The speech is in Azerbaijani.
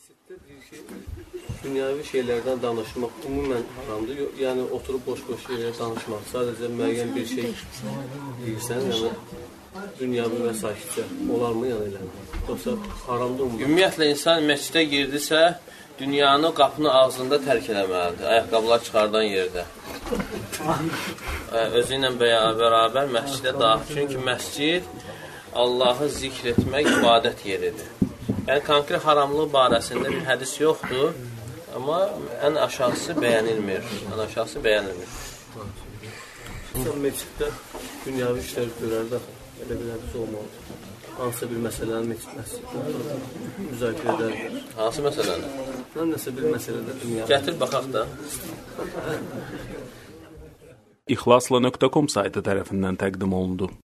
Məsciddə deyir ki, dünyavi şeylərdən danışmaq ümumən haramdır. Yəni oturub boş-boş şeylər danışmaq, sadəcə müəyyən bir şey deyirsən, yəni dünyavi və sakitcə olarmı yəni elə? Yoxsa haramdır mı? Ümumiyyətlə insan məscidə girdisə, dünyanı qapının ağzında tərk eləməlidir, ayaqqabılar çıxardan yerdə. Özü ilə bərabər məscidə daxil. Çünki məscid Allahı zikr etmək ibadət yeridir. Yəni, konkret haramlıq barəsində bir hədis yoxdur, amma ən aşağısı bəyənilmir. İnsan məsciddə dünyavi işlər görərdə, elə bir hədis olmalıdır. Hansısa bir məsələni məsciddə müzakirə edər. Hansı məsələni? Nəsə bir məsələdə dünyavi. Gətir, baxaq da. İxlasla.com saytı tərəfindən təqdim olundu.